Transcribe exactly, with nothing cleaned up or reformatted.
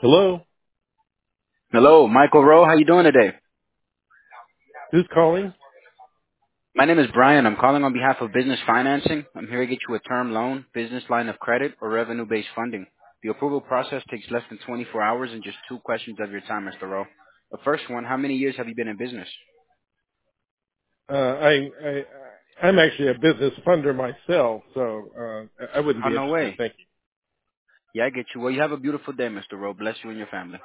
Hello? Hello, Michael Rowe. How you doing today? Who's calling? My name is Brian. I'm calling on behalf of Business Financing. I'm here to get you a term loan, business line of credit, or revenue-based funding. The approval process takes less than twenty-four hours and just two questions of your time, Mister Rowe. The first one, how many years have you been in business? Uh, I, I, I'm actually a business funder myself, so, uh, I wouldn't Oh, be no interested. way. Thank you. Yeah, I get you. Well, you have a beautiful day, Mister Rowe. Bless you and your family.